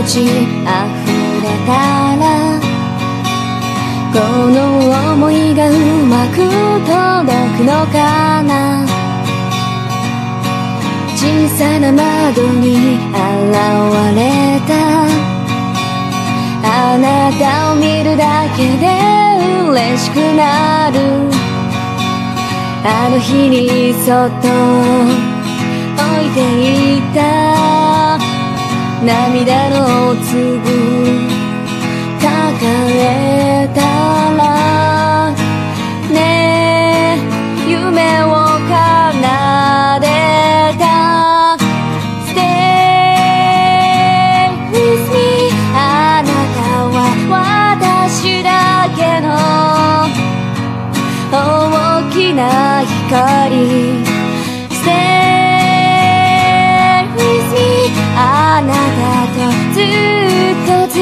ち溢れたらこの想いがうまく届くのかな。小さな窓に現れたあなたを見るだけで嬉しくなる。あの日にそっと置いていた涙の粒抱えたらねえ夢を奏でた Stay with me あなたは私だけの大きな光 Stay with me あなたとずっと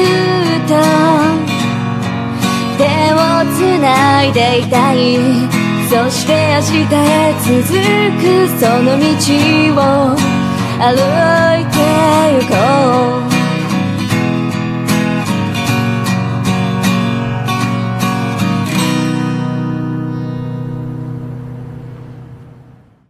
手をつないでいたい。そして明日へ続くその道を歩いてゆこう。